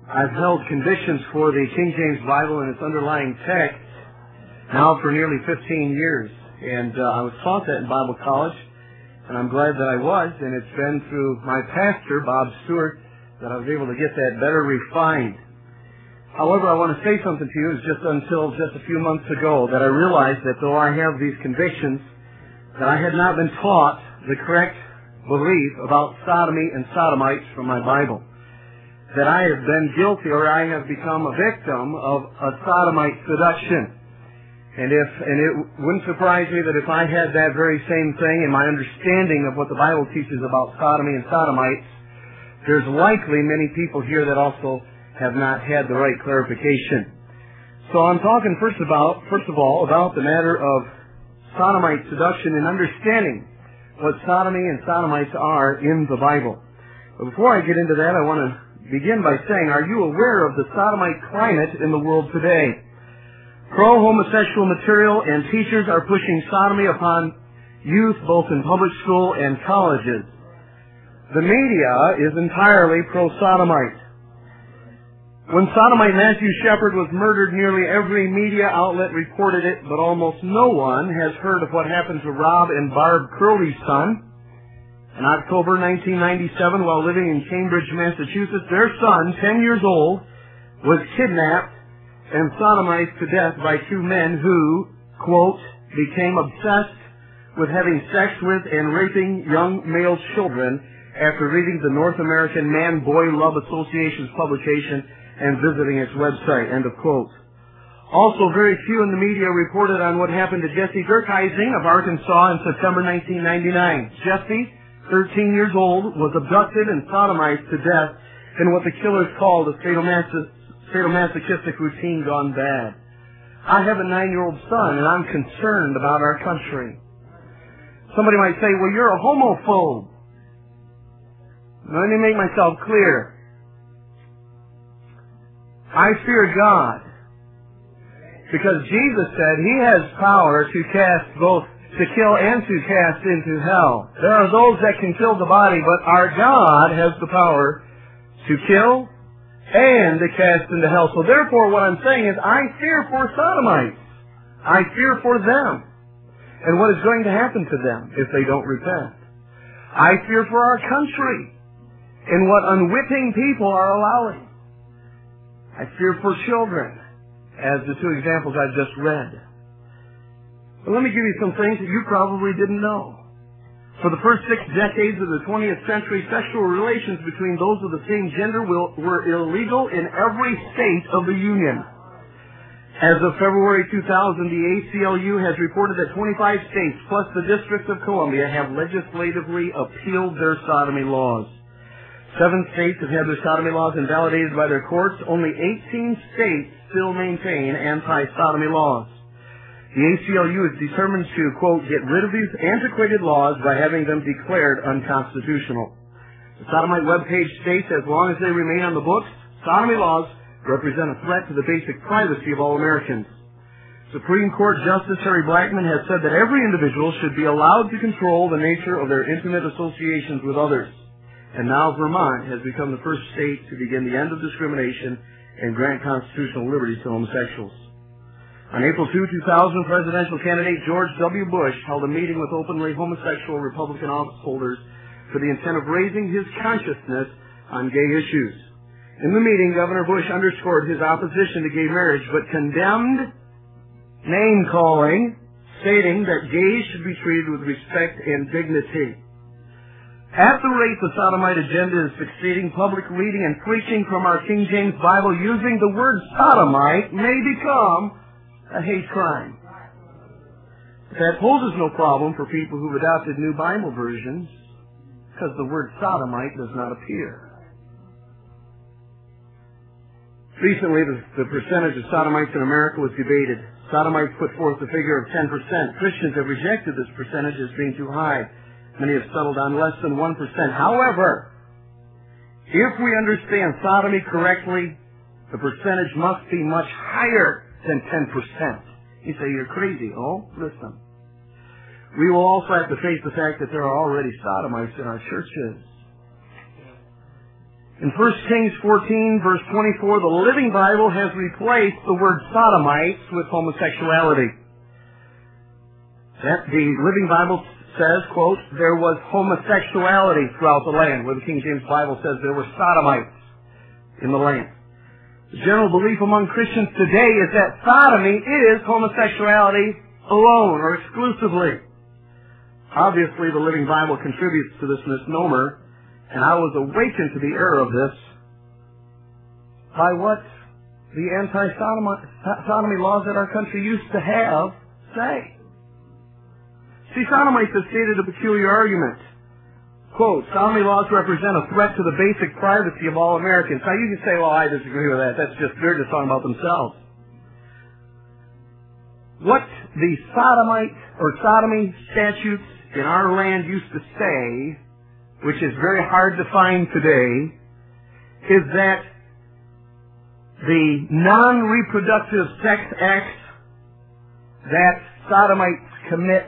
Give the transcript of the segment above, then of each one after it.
I've held convictions for the King James Bible and its underlying text now for nearly 15 years. And I was taught that in Bible college, and I'm glad that I was. And it's been through my pastor, Bob Stewart, that I was able to get that better refined. However, I want to say something to you. It's just until just a few months ago that I realized that though I have these convictions, that I had not been taught the correct belief about sodomy and sodomites from my Bible. That I have been guilty, or I have become a victim of a sodomite seduction. And it wouldn't surprise me that if I had that very same thing in my understanding of what the Bible teaches about sodomy and sodomites, there's likely many people here that also have not had the right clarification. So I'm talking first of all about the matter of sodomite seduction and understanding what sodomy and sodomites are in the Bible. But before I get into that, I want to begin by saying, are you aware of the sodomite climate in the world today? Pro-homosexual material and teachers are pushing sodomy upon youth both in public school and colleges. The media is entirely pro-sodomite. When sodomite Matthew Shepard was murdered, nearly every media outlet reported it, but almost no one has heard of what happened to Rob and Barb Curley's son. In October 1997, while living in Cambridge, Massachusetts, their son, 10 years old, was kidnapped and sodomized to death by two men who, quote, became obsessed with having sex with and raping young male children after reading the North American Man-Boy Love Association's publication and visiting its website, end of quote. Also, very few in the media reported on what happened to Jesse Durkheising of Arkansas in September 1999. Jesse, 13 years old, was abducted and sodomized to death in what the killers called a sadomasochistic routine gone bad. I have a 9-year-old son, and I'm concerned about our country. Somebody might say, well, you're a homophobe. Let me make myself clear. I fear God, because Jesus said He has power to kill and to cast into hell. There are those that can kill the body, but our God has the power to kill and to cast into hell. So therefore, what I'm saying is, I fear for sodomites. I fear for them and what is going to happen to them if they don't repent. I fear for our country and what unwitting people are allowing. I fear for children, as the two examples I've just read. But let me give you some things that you probably didn't know. For the first 6 decades of the 20th century, sexual relations between those of the same gender were illegal in every state of the Union. As of February 2000, the ACLU has reported that 25 states, plus the District of Columbia, have legislatively appealed their sodomy laws. 7 states have had their sodomy laws invalidated by their courts. Only 18 states still maintain anti-sodomy laws. The ACLU is determined to, quote, get rid of these antiquated laws by having them declared unconstitutional. The sodomite webpage states, as long as they remain on the books, sodomy laws represent a threat to the basic privacy of all Americans. Supreme Court Justice Harry Blackmun has said that every individual should be allowed to control the nature of their intimate associations with others. And now Vermont has become the first state to begin the end of discrimination and grant constitutional liberty to homosexuals. On April 2, 2000, presidential candidate George W. Bush held a meeting with openly homosexual Republican office holders for the intent of raising his consciousness on gay issues. In the meeting, Governor Bush underscored his opposition to gay marriage, but condemned name-calling, stating that gays should be treated with respect and dignity. At the rate the sodomite agenda is succeeding, public reading and preaching from our King James Bible using the word sodomite may become a hate crime. That poses no problem for people who've adopted new Bible versions, because the word sodomite does not appear. Recently, the percentage of sodomites in America was debated. Sodomites put forth the figure of 10%. Christians have rejected this percentage as being too high. Many have settled on less than 1%. However, if we understand sodomy correctly, the percentage must be much higher than 10%. You say, you're crazy. Oh, listen. We will also have to face the fact that there are already sodomites in our churches. In 1 Kings 14, verse 24, the Living Bible has replaced the word sodomites with homosexuality. The Living Bible says, quote, there was homosexuality throughout the land, where the King James Bible says there were sodomites in the land. The general belief among Christians today is that sodomy is homosexuality alone or exclusively. Obviously, the Living Bible contributes to this misnomer, and I was awakened to the error of this by what the anti-sodomy laws that our country used to have say. See, sodomites have stated a peculiar argument. Quote, sodomy laws represent a threat to the basic privacy of all Americans. Now you can say, well, I disagree with that. They're just talking about themselves. What the sodomy statutes in our land used to say, which is very hard to find today, is that the non-reproductive sex acts that sodomites commit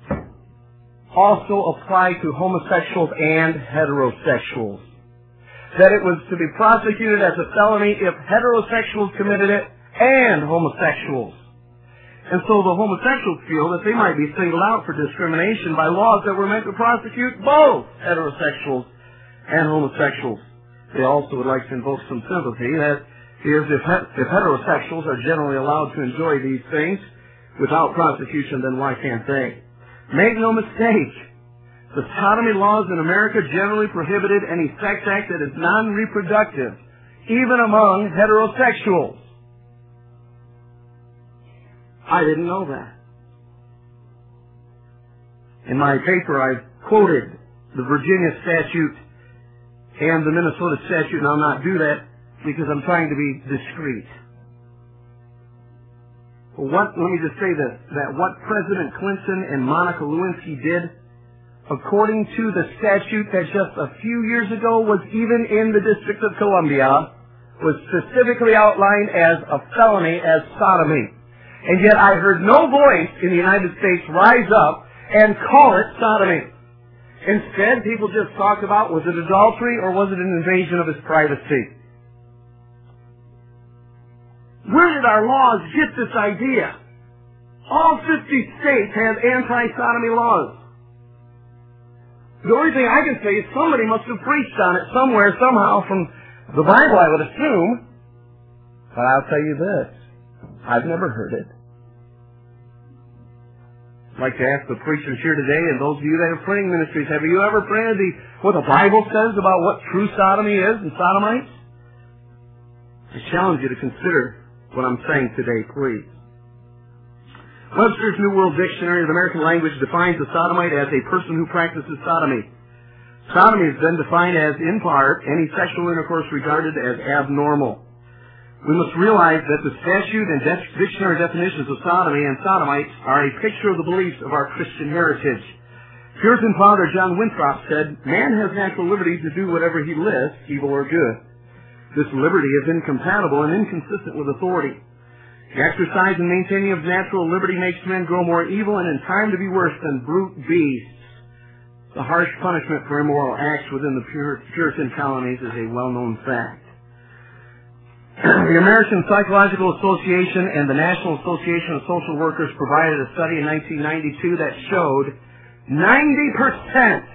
also apply to homosexuals and heterosexuals. That it was to be prosecuted as a felony if heterosexuals committed it and homosexuals. And so the homosexuals feel that they might be singled out for discrimination by laws that were meant to prosecute both heterosexuals and homosexuals. They also would like to invoke some sympathy. That is, if heterosexuals are generally allowed to enjoy these things without prosecution, then why can't they? Make no mistake, the sodomy laws in America generally prohibited any sex act that is non-reproductive, even among heterosexuals. I didn't know that. In my paper, I quoted the Virginia statute and the Minnesota statute, and I'll not do that because I'm trying to be discreet. Let me just say this, that what President Clinton and Monica Lewinsky did, according to the statute that just a few years ago was even in the District of Columbia, was specifically outlined as a felony, as sodomy. And yet I heard no voice in the United States rise up and call it sodomy. Instead, people just talked about, was it adultery or was it an invasion of his privacy? Where did our laws get this idea? All 50 states have anti-sodomy laws. The only thing I can say is somebody must have preached on it somewhere, somehow, from the Bible, I would assume. But I'll tell you this, I've never heard it. I'd like to ask the preachers here today, and those of you that have printing ministries, have you ever printed what the Bible says about what true sodomy is and sodomites? I challenge you to consider what I'm saying today, please. Webster's New World Dictionary of the American Language defines a sodomite as a person who practices sodomy. Sodomy has been defined as, in part, any sexual intercourse regarded as abnormal. We must realize that the statute and dictionary definitions of sodomy and sodomites are a picture of the beliefs of our Christian heritage. Puritan founder John Winthrop said, man has natural liberty to do whatever he lists, evil or good. This liberty is incompatible and inconsistent with authority. The exercise and maintaining of natural liberty makes men grow more evil and in time to be worse than brute beasts. The harsh punishment for immoral acts within the Puritan colonies is a well-known fact. The American Psychological Association and the National Association of Social Workers provided a study in 1992 that showed 90%,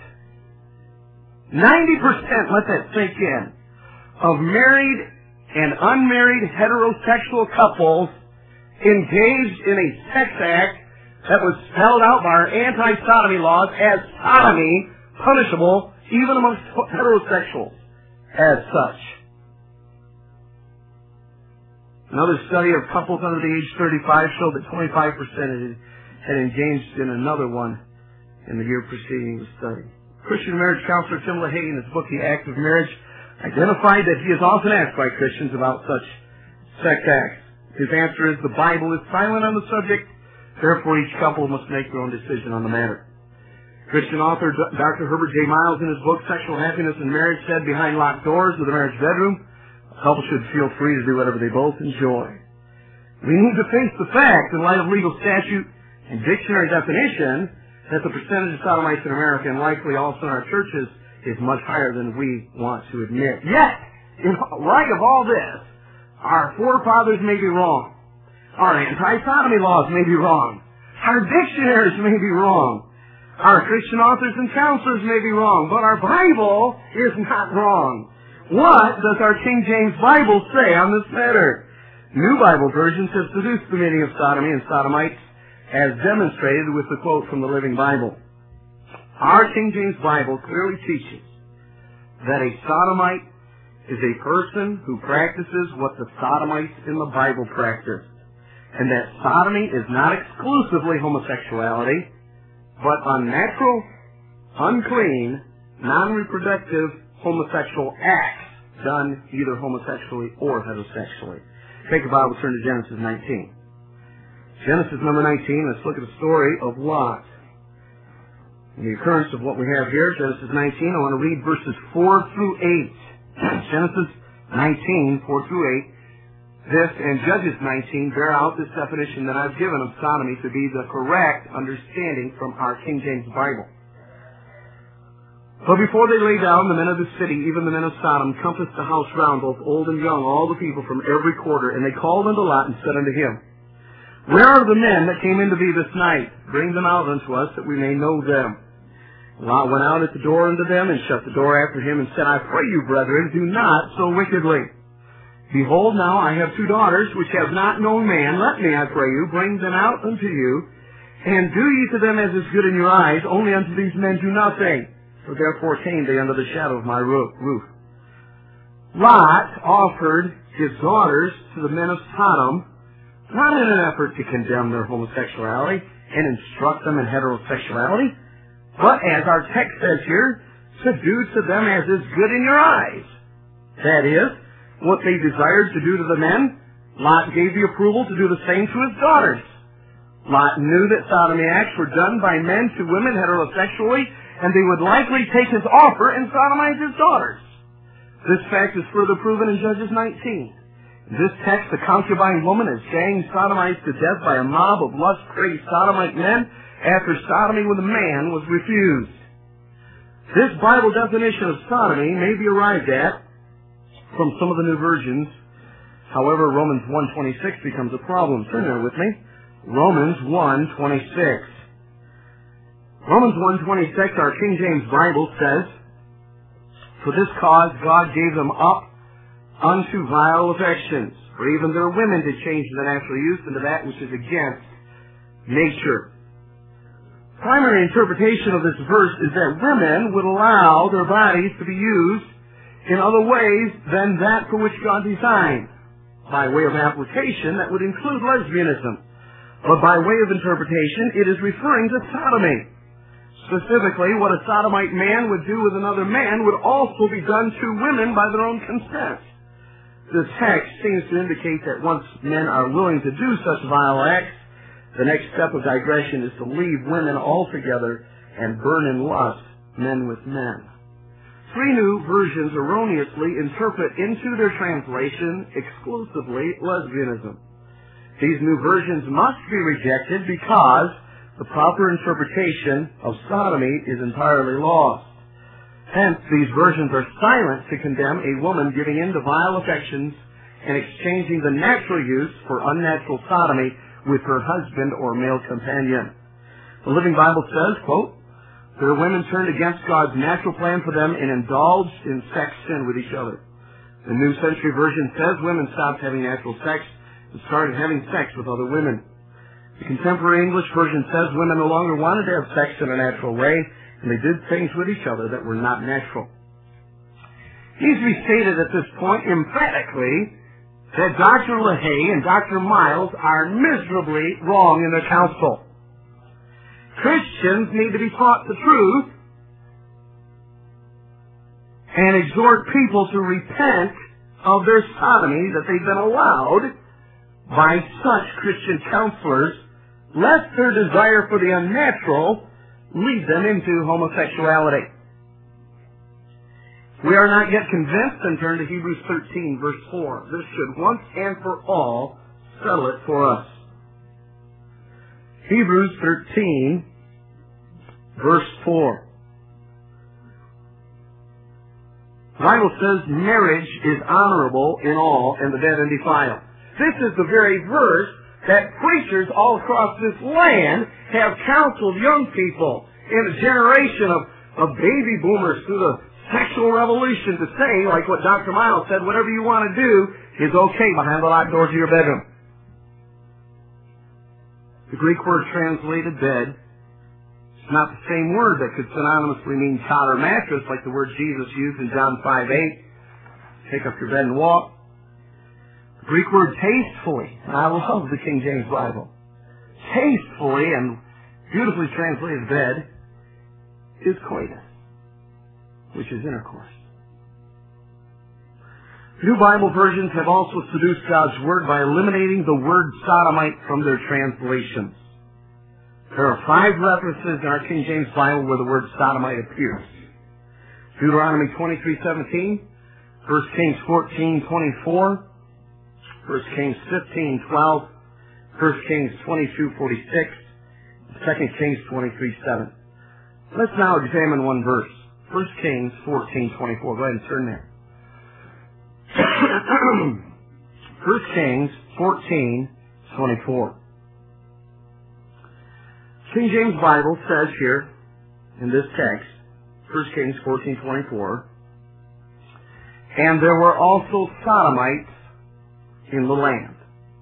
let that sink in, of married and unmarried heterosexual couples engaged in a sex act that was spelled out by our anti-sodomy laws as sodomy, punishable even amongst heterosexuals as such. Another study of couples under the age 35 showed that 25% had engaged in another one in the year preceding the study. Christian marriage counselor Tim LaHaye, in his book, The Act of Marriage, identified that he is often asked by Christians about such sex acts. His answer is, the Bible is silent on the subject, therefore each couple must make their own decision on the matter. Christian author Dr. Herbert J. Miles, in his book Sexual Happiness in Marriage, said, behind locked doors of the marriage bedroom, a couple should feel free to do whatever they both enjoy. We need to face the fact, in light of legal statute and dictionary definition, that the percentage of sodomites in America, and likely also in our churches, is much higher than we want to admit. Yet, in light of all this, our forefathers may be wrong. Our anti-sodomy laws may be wrong. Our dictionaries may be wrong. Our Christian authors and counselors may be wrong. But our Bible is not wrong. What does our King James Bible say on this matter? New Bible versions have seduced the meaning of sodomy and sodomites, as demonstrated with the quote from the Living Bible. Our King James Bible clearly teaches that a sodomite is a person who practices what the sodomites in the Bible practiced, and that sodomy is not exclusively homosexuality, but unnatural, unclean, non-reproductive homosexual acts done either homosexually or heterosexually. Take a Bible, turn to Genesis 19. Genesis number 19, let's look at the story of Lot. In the occurrence of what we have here, Genesis 19, I want to read verses 4 through 8. Genesis 19, 4 through 8. This and Judges 19 bear out this definition that I've given of sodomy to be the correct understanding from our King James Bible. But before they lay down, the men of the city, even the men of Sodom, compassed the house round, both old and young, all the people from every quarter. And they called unto Lot and said unto him, Where are the men that came into thee this night? Bring them out unto us, that we may know them. Lot went out at the door unto them, and shut the door after him, and said, I pray you, brethren, do not so wickedly. Behold, now I have 2 daughters, which have not known man. Let me, I pray you, bring them out unto you, and do ye to them as is good in your eyes. Only unto these men do nothing. For therefore came they under the shadow of my roof. Lot offered his daughters to the men of Sodom, not in an effort to condemn their homosexuality and instruct them in heterosexuality, but as our text says here, to do to them as is good in your eyes. That is, what they desired to do to the men, Lot gave the approval to do the same to his daughters. Lot knew that sodomy acts were done by men to women heterosexually, and they would likely take his offer and sodomize his daughters. This fact is further proven in Judges 19. In this text, the concubine woman is gang sodomized to death by a mob of lust-crazed sodomite men after sodomy with a man was refused. This Bible definition of sodomy may be arrived at from some of the new versions. However, Romans 1:26 becomes a problem. Turn there with me. Romans 1:26. Romans 1:26, our King James Bible says, For this cause God gave them up unto vile affections, for even their women did change the natural use into that which is against nature. Primary interpretation of this verse is that women would allow their bodies to be used in other ways than that for which God designed. By way of application, that would include lesbianism. But by way of interpretation, it is referring to sodomy. Specifically, what a sodomite man would do with another man would also be done to women by their own consent. This text seems to indicate that once men are willing to do such vile acts, the next step of digression is to leave women altogether and burn in lust men with men. 3 new versions erroneously interpret into their translation exclusively lesbianism. These new versions must be rejected because the proper interpretation of sodomy is entirely lost. Hence, these versions are silent to condemn a woman giving in to vile affections and exchanging the natural use for unnatural sodomy with her husband or male companion. The Living Bible says, quote, Their women turned against God's natural plan for them and indulged in sex sin with each other. The New Century Version says women stopped having natural sex and started having sex with other women. The Contemporary English Version says women no longer wanted to have sex in a natural way, and they did things with each other that were not natural. It needs to be stated at this point emphatically that Dr. LaHaye and Dr. Miles are miserably wrong in their counsel. Christians need to be taught the truth and exhort people to repent of their sodomy that they've been allowed by such Christian counselors, lest their desire for the unnatural lead them into homosexuality. We are not yet convinced, and turn to Hebrews 13, verse 4. This should once and for all settle it for us. Hebrews 13, verse 4. The Bible says marriage is honorable in all and the dead undefiled. This is the very verse that preachers all across this land have counseled young people in a generation of baby boomers through the sexual revolution to say, like what Dr. Miles said, whatever you want to do is okay behind the locked doors of your bedroom. The Greek word translated bed is not the same word that could synonymously mean cot or mattress like the word Jesus used in John 5:8. Take up your bed and walk. The Greek word tastefully, and I love the King James Bible, tastefully and beautifully translated bed is coitus, which is intercourse. New Bible versions have also seduced God's Word by eliminating the word sodomite from their translations. There are 5 references in our King James Bible where the word sodomite appears. Deuteronomy 23:17, 1 Kings 14:24, 1 Kings 15:12, 1 Kings 22:46, 2 Kings 23:7. Let's now examine one verse. 1 Kings 14:24. Go ahead and turn there. 1 Kings 14:24. King James Bible says here in this text, 1 Kings 14:24, and there were also sodomites in the land.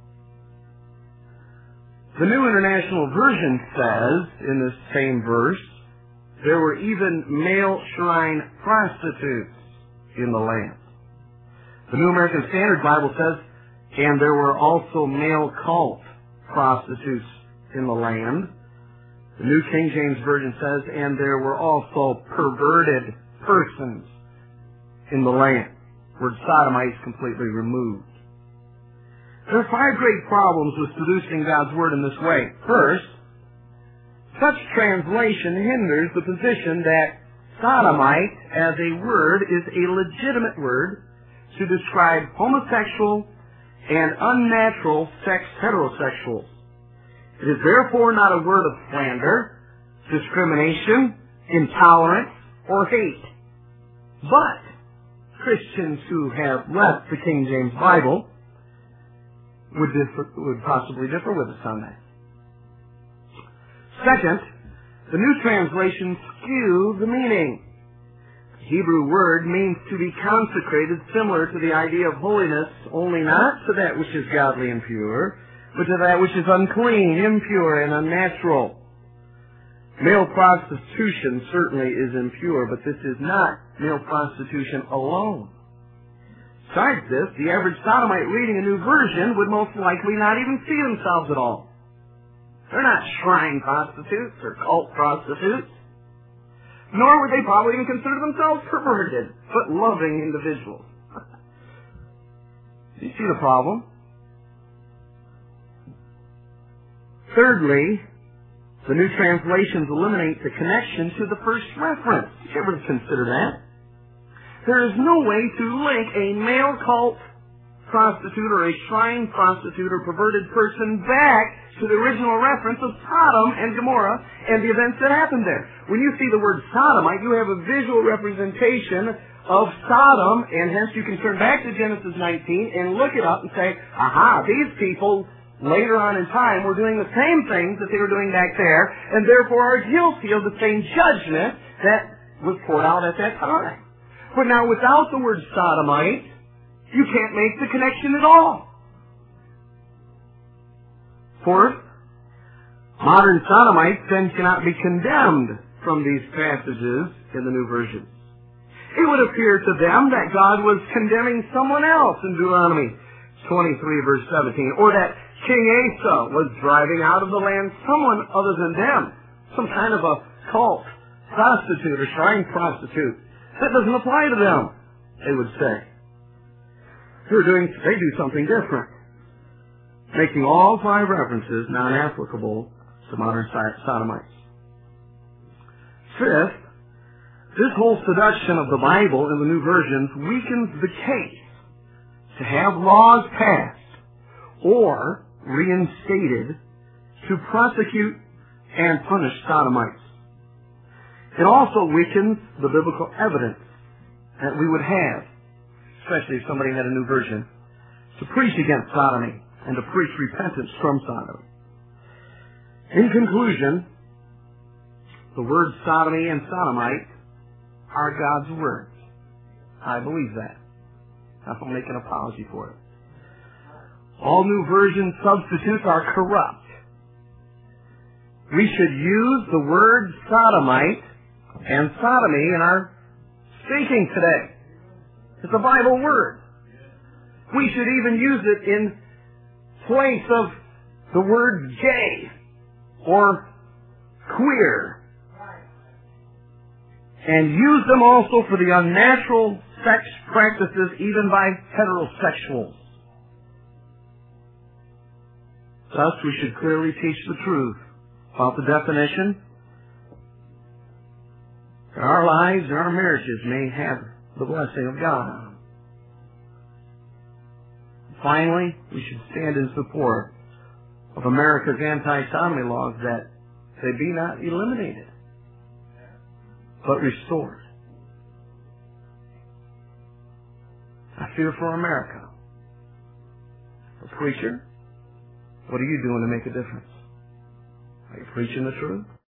The New International Version says in this same verse, there were even male shrine prostitutes in the land. The New American Standard Bible says, and there were also male cult prostitutes in the land. The New King James Version says, and there were also perverted persons in the land. The word sodomite is completely removed. There are 5 great problems with seducing God's Word in this way. First, such translation hinders the position that sodomite as a word is a legitimate word to describe homosexual and unnatural sex heterosexuals. It is therefore not a word of slander, discrimination, intolerance, or hate. But Christians who have left the King James Bible would possibly differ with us on that. Second, the new translations skew the meaning. The Hebrew word means to be consecrated, similar to the idea of holiness, only not to that which is godly and pure, but to that which is unclean, impure, and unnatural. Male prostitution certainly is impure, but this is not male prostitution alone. Besides this, the average sodomite reading a new version would most likely not even see themselves at all. They're not shrine prostitutes or cult prostitutes. Nor would they probably even consider themselves perverted, but loving individuals. Do you see the problem? Thirdly, the new translations eliminate the connection to the first reference. Did you ever consider that? There is no way to link a male cult prostitute or a shrine prostitute or perverted person back to the original reference of Sodom and Gomorrah and the events that happened there. When you see the word sodomite, you have a visual representation of Sodom, and hence you can turn back to Genesis 19 and look it up and say, aha, these people later on in time were doing the same things that they were doing back there, and therefore are guilty of the same judgment that was poured out at that time. But now without the word sodomite, you can't make the connection at all. Fourth, modern sodomites then cannot be condemned from these passages in the new version. It would appear to them that God was condemning someone else in Deuteronomy 23 verse 17, or that King Asa was driving out of the land someone other than them, some kind of a cult prostitute or shrine prostitute. That doesn't apply to them, they would say. They do something different, making all 5 references non-applicable to modern sodomites. Fifth, this whole seduction of the Bible in the new versions weakens the case to have laws passed or reinstated to prosecute and punish sodomites. It also weakens the biblical evidence that we would have, especially if somebody had a new version, to preach against sodomy and to preach repentance from sodomy. In conclusion, the words sodomy and sodomite are God's words. I believe that. I don't make an apology for it. All new version substitutes are corrupt. We should use the word sodomite and sodomy in our speaking today. It's a Bible word. We should even use it in place of the word gay or queer. And use them also for the unnatural sex practices even by heterosexuals. Thus, we should clearly teach the truth about the definition that our lives and our marriages may have the blessing of God. Finally, we should stand in support of America's anti-sodomy laws that they be not eliminated, but restored. I fear for America. A preacher, what are you doing to make a difference? Are you preaching the truth?